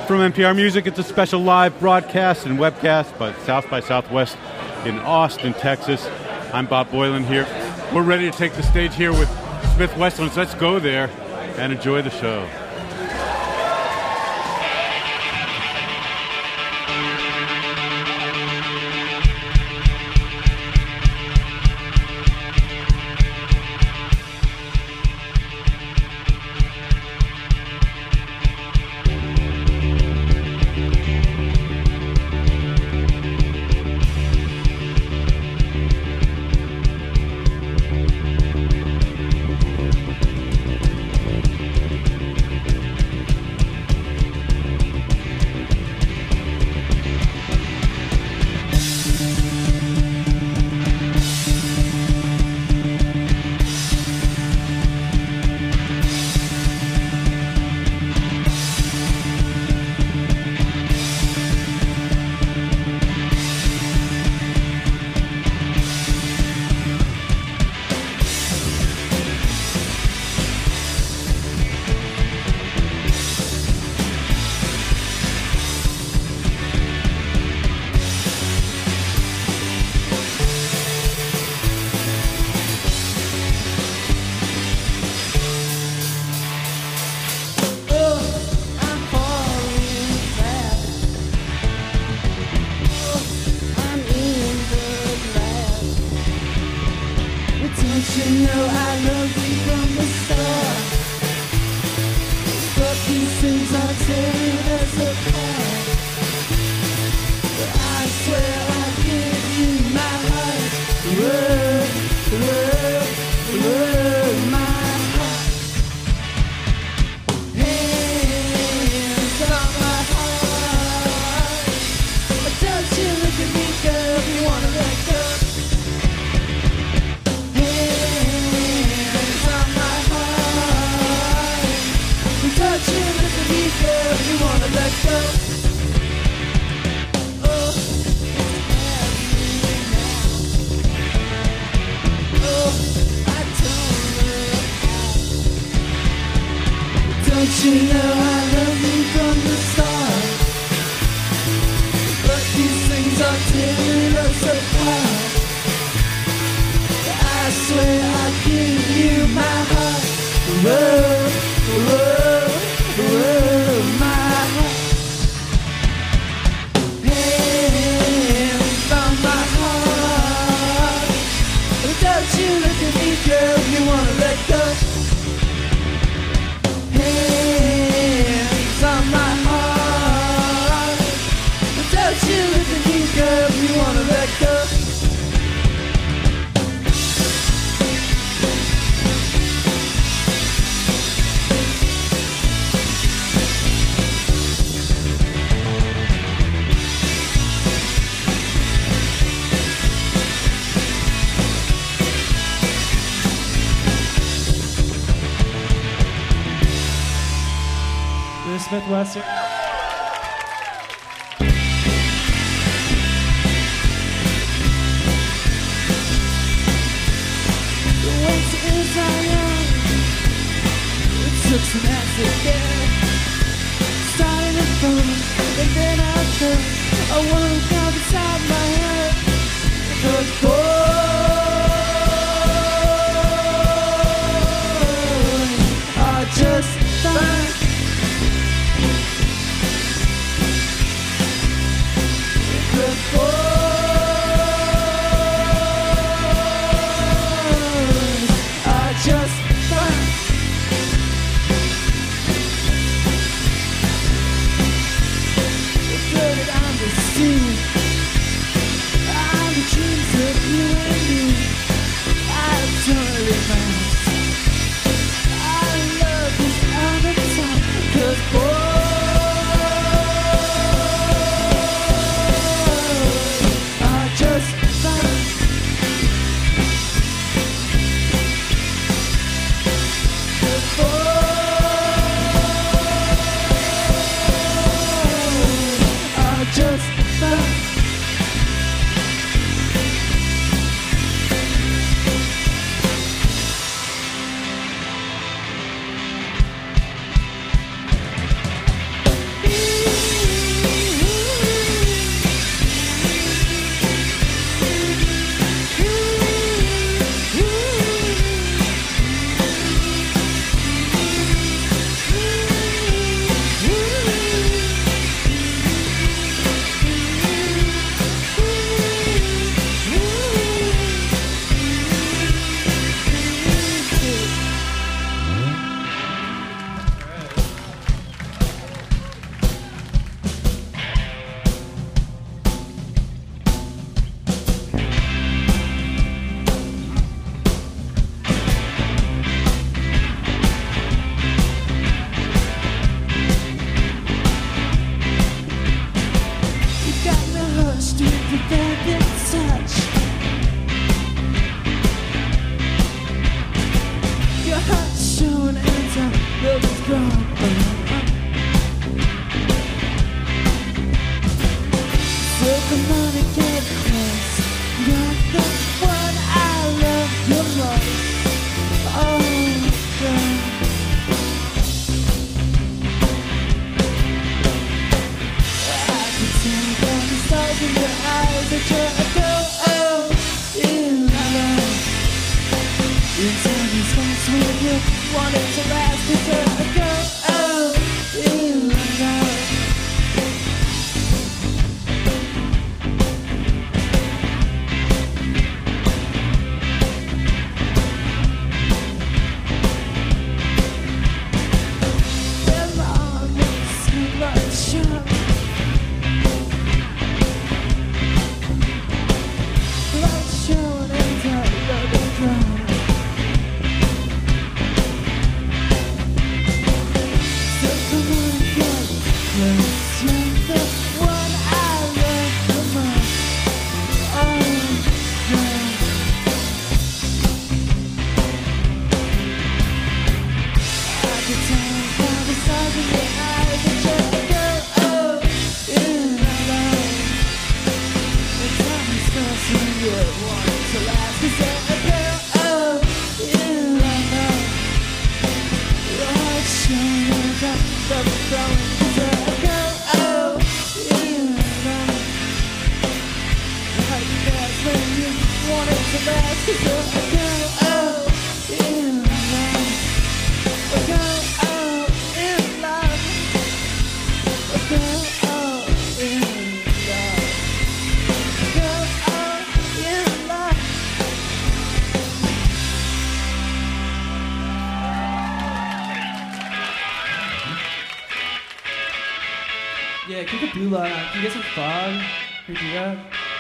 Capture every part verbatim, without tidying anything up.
From N P R Music, it's a special live broadcast and webcast by South by Southwest in Austin, Texas. I'm Bob Boilen here. We're ready to take the stage here with Smith Westlands. Let's go there and enjoy the show. Smith Western. The winter is our young. It took some acid care. Started at first, and then I felt a woman come inside my head. Cause boy, I just thought you want it to last. Cause you're a girl, oh, in love. Yeah, Kikapula. Can you get some fog? Can you do that?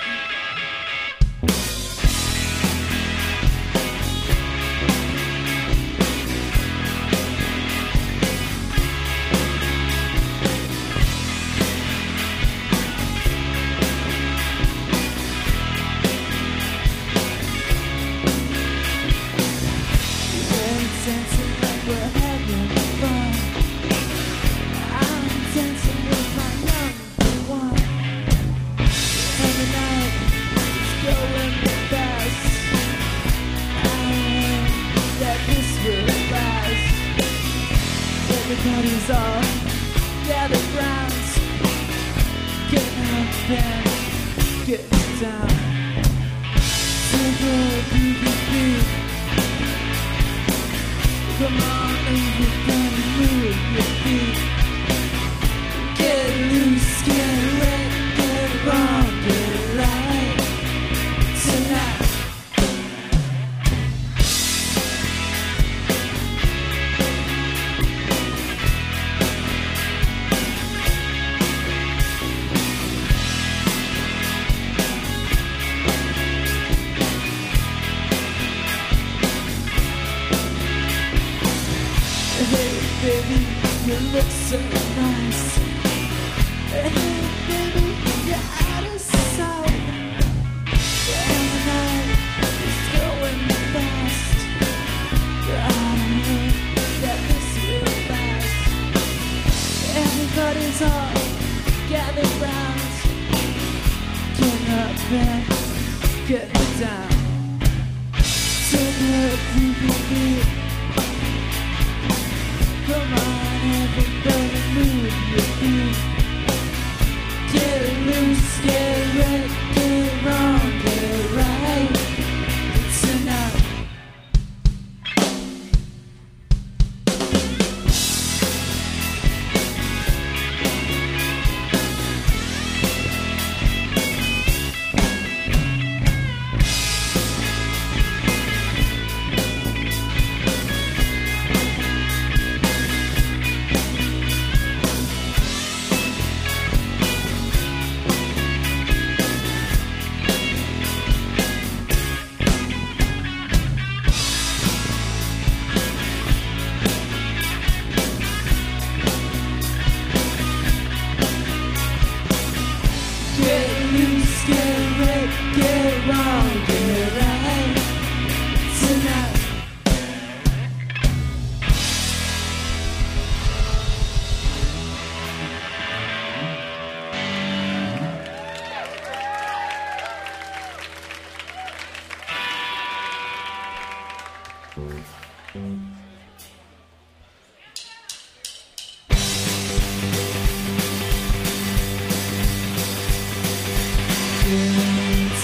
Everybody's all gathered round, getting up and getting down. Simple, beautiful. Come on, everybody, move your feet. Get loose, get wet, get wrong, get right tonight. Baby, you look so nice. Hey, baby, you're out of sight. And the night is going fast. I know that this will last. Everybody's all gathered round, get up and get down. Take a deep beat. Come on, everybody, move your feet. Get loose, get red, get wrong, get right tonight. Get loose, get red, get wrong, get right tonight.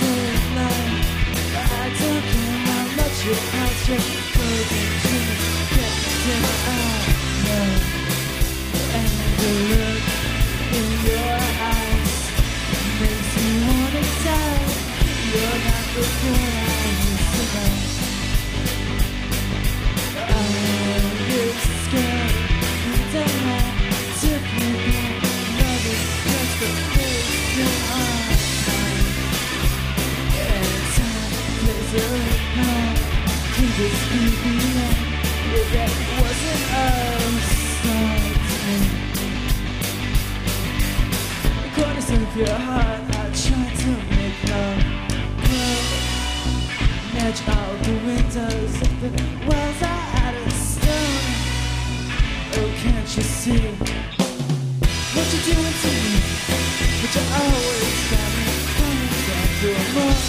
Tonight, I don't care how much you ask, just The look in your eyes makes me wanna die. You're not the girl I used to know. I'm this scared and I'm not typical. Love is just a question on time. And time plays a part. Keep it speaking up. If that wasn't us, something. The corners of your heart, I tried to make love grow. Match all the windows of the walls are out of stone. Oh, can't you see what you're doing to me? But you always got me coming back for more.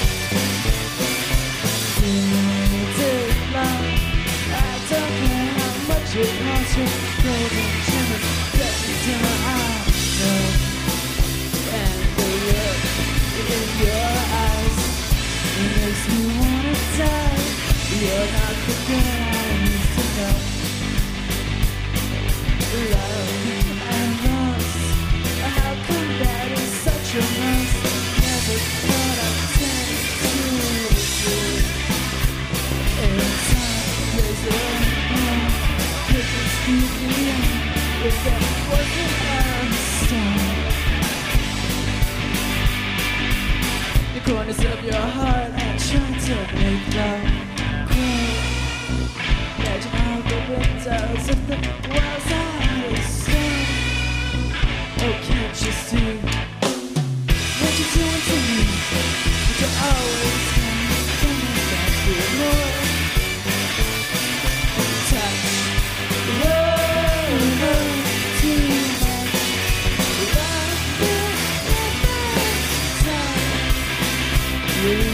You take love. I don't care how much it costs you. Golden shimmers get into my eyes. No. And the look in your eyes, it makes me wanna die. You're not the girl I used to know. Love and loss, how come that is such a must? Never thought I'd turn to you. In time, there's a home. Couldn't speak me out if that wasn't our song. The corners of your heart, I try to make love grow. Imagine all the windows of the walls out of stone. Oh, can't you see what you're doing to me? But you always coming back for more. Touch, love, love, too much. Love will never time. Yeah.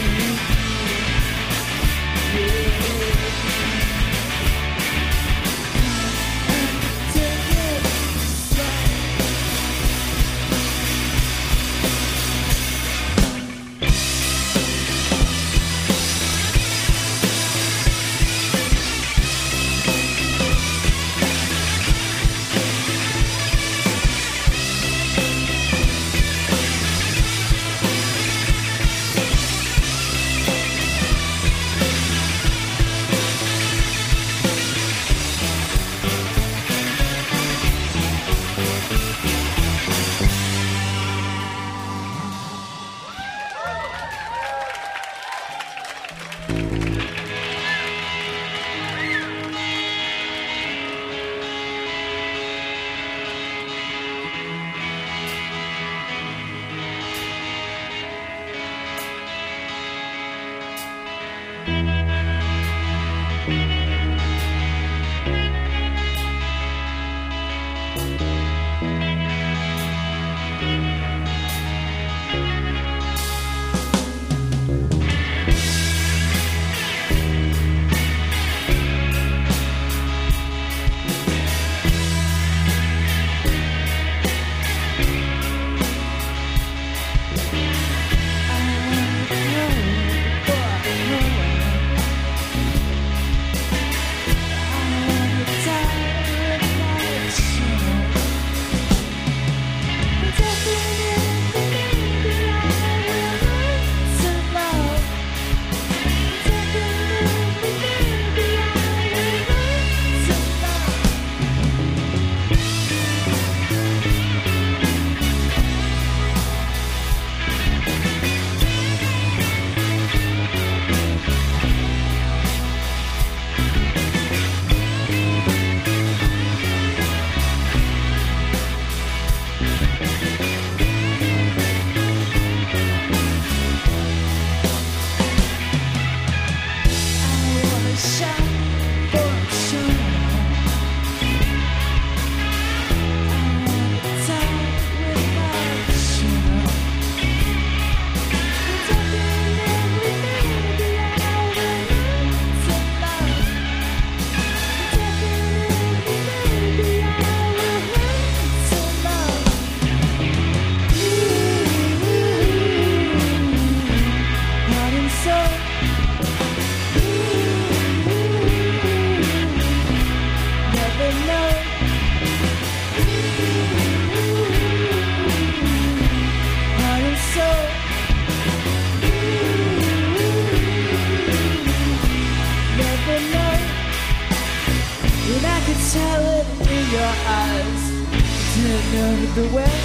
running over the way.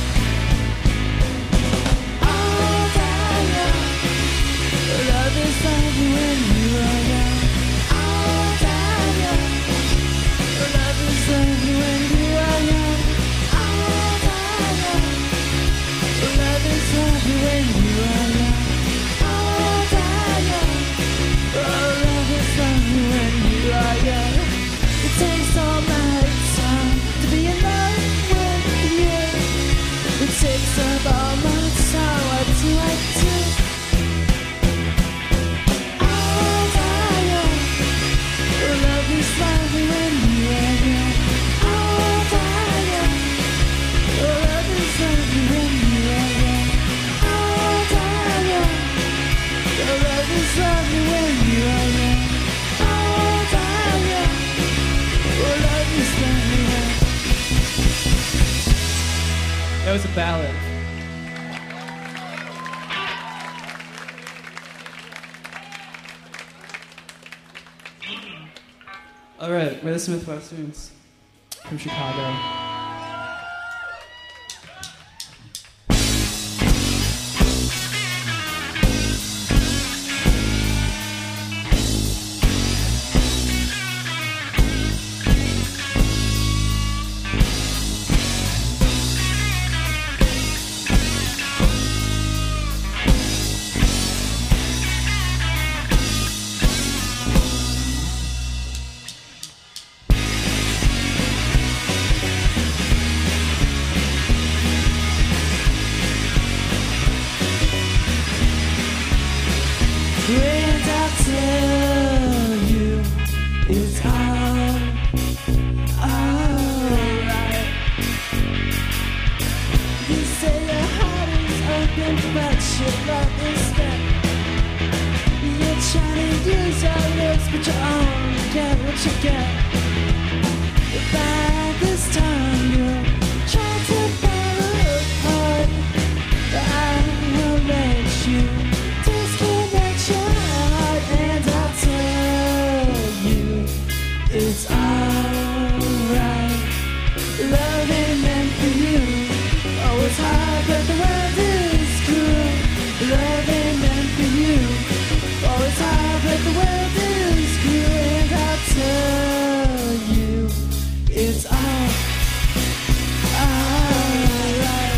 All day young, love is lovely when you are young. All day young, love is lovely when you are young. All day young, love is lovely when you are young. All day young, oh, love is lovely when you are young. It takes all my time to be in love with you. It takes up all my time. What do I do? All day young, love is lovely when you are young. All day young, love is lovely when you are young. All day young, love is lovely when you are young. All day young, love is lovely when. That was a ballad. All right, we're the Smith Westerns from Chicago. And I tell you, it's all alright. You say your heart is open, but your love is dead. You're trying to use your lips, but you only get what you get. By this time, you're trying to follow apart, but I will let you disconnect your heart, and I'll tell you it's alright. Love ain't meant for you. Oh, it's hard, but the world is cruel. Love ain't meant for you. Oh, it's hard, but the world is cruel, and I'll tell you it's all alright.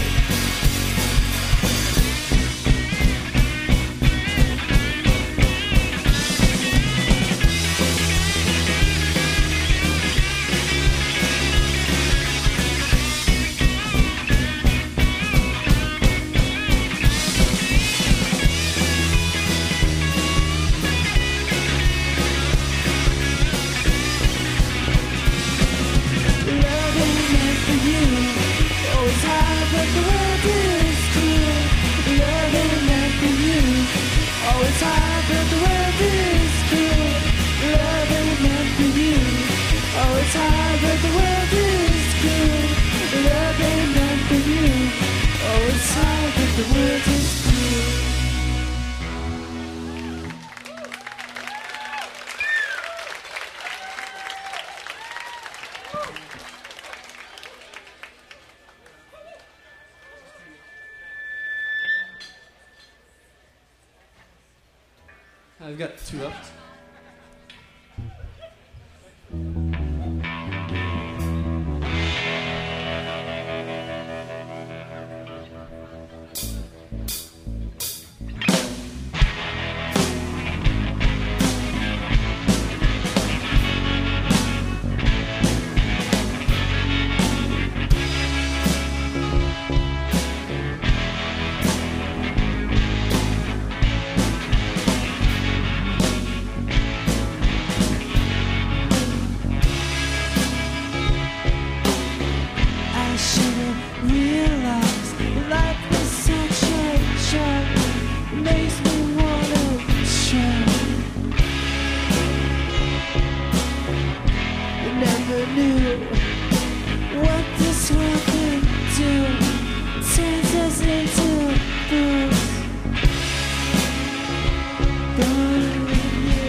Love ain't meant for you. Oh, it's hard, but the world is cruel. Love ain't meant for you. Oh, it's hard, but the world is cruel. Love ain't meant for you. Oh, it's hard, but the world is cruel. Love ain't meant for you. Oh, it's hard, but the world is cruel. I've got two left. I should've realized life was such a joke. It makes me wanna shout. You never knew what this world could do. Turns us into fools. Boy, you,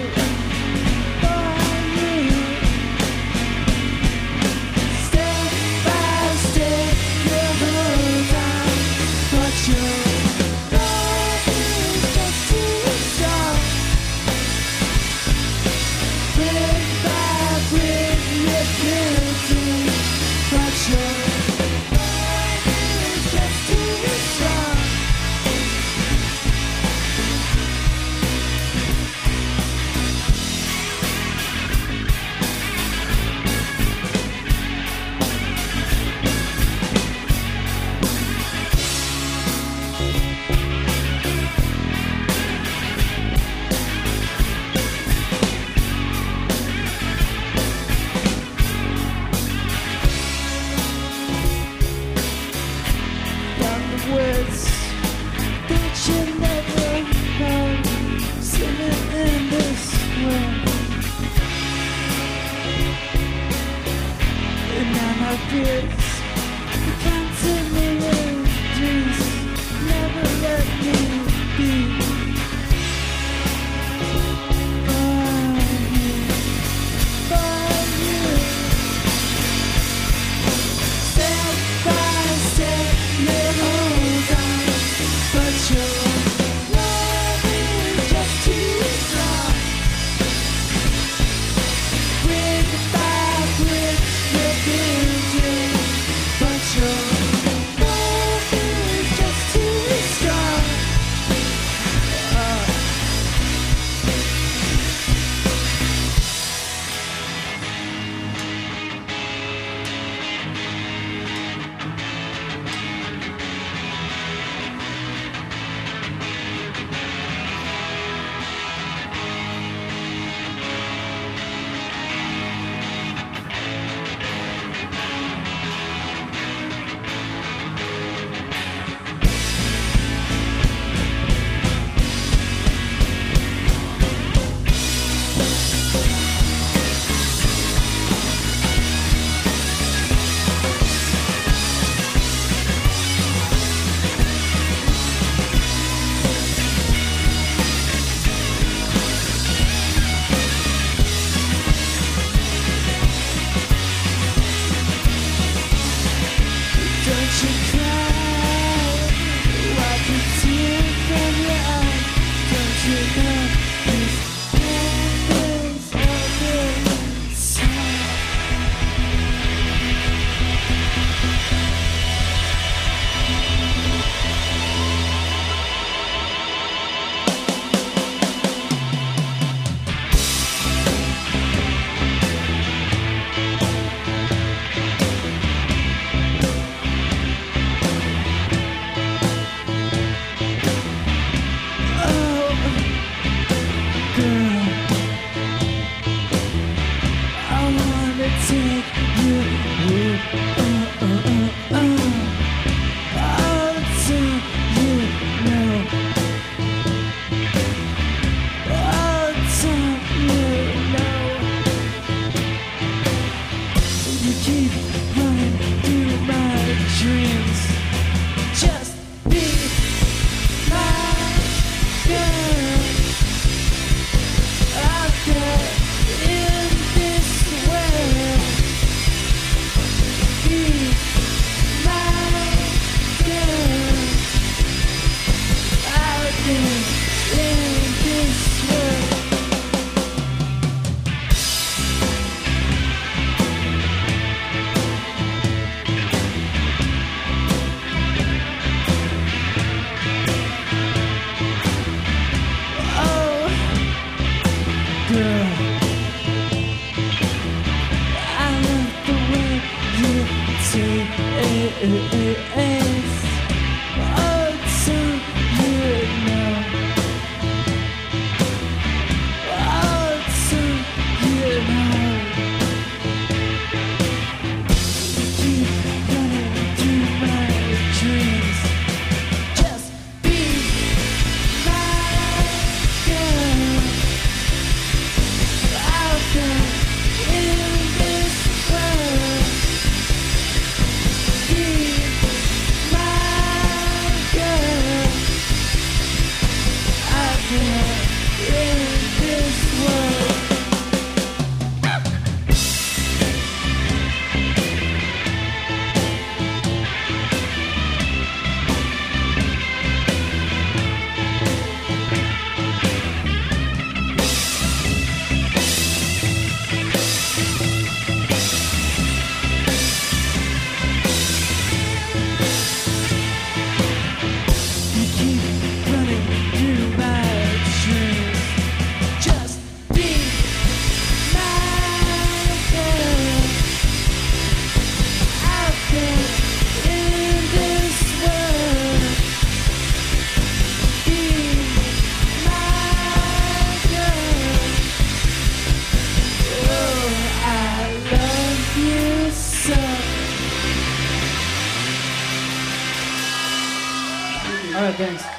boy, you. Step by step, words that you never heard. Singing in this world, and now my fears continuing dreams never let me be. My All right, thanks.